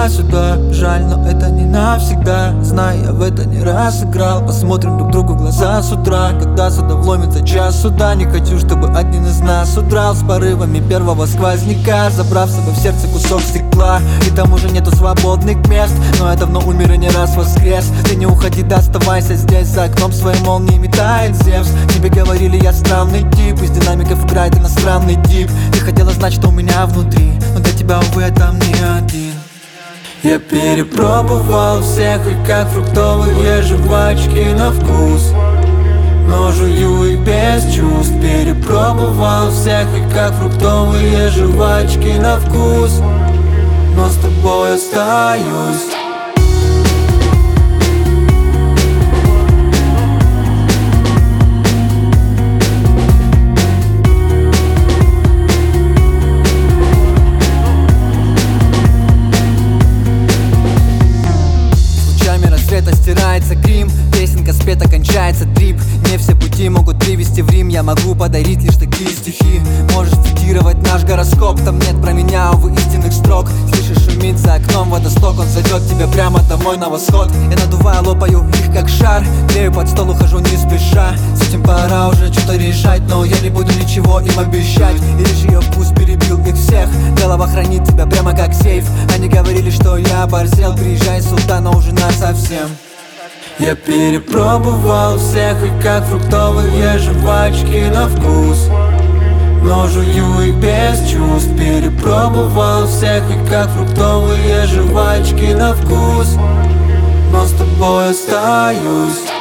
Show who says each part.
Speaker 1: туда-сюда. Жаль, но это не навсегда. Знаю, я в это не раз играл. Посмотрим друг другу в глаза с утра, когда сюда вломится час суда. Не хочу, чтобы один из нас удрал с порывами первого сквозняка, забрав с собой в сердце кусок стекла. И там уже нету свободных мест, но я давно умер и не раз воскрес. Ты не уходи, да оставайся здесь. За окном своей молнии метает Зевс. Тебе говорили, я странный тип, из динамиков играет иностранный дип. Ты хотела знать, что у меня внутри, но для тебя, увы, я там не один. Я перепробовал всех, и как фруктовые жвачки на вкус, но жую их без чувств. Перепробовал всех, и как фруктовые жвачки на вкус, но с тобой остаюсь. Стирается грим, песенка спета, кончается трип. Не все пути могут привести в Рим. Я могу подарить лишь такие стихи. Можешь цитировать наш гороскоп, там нет про меня, увы, истинных строк. Слышишь, шумит за окном водосток, он зайдет тебе прямо домой на восход. Я надуваю, лопаю их как шар, клею под стол, ухожу не спеша. С этим пора уже что-то решать, но я не буду ничего им обещать. И лишь ее вкус перебил их всех. Голова хранит тебя прямо как сейф. Они говорили, что я оборзел, приезжай сюда, но уже насовсем. Я перепробовал всех, и как фруктовые жвачки на вкус, но жую их без чувств. Перепробовал всех, и как фруктовые жвачки на вкус, но с тобой остаюсь.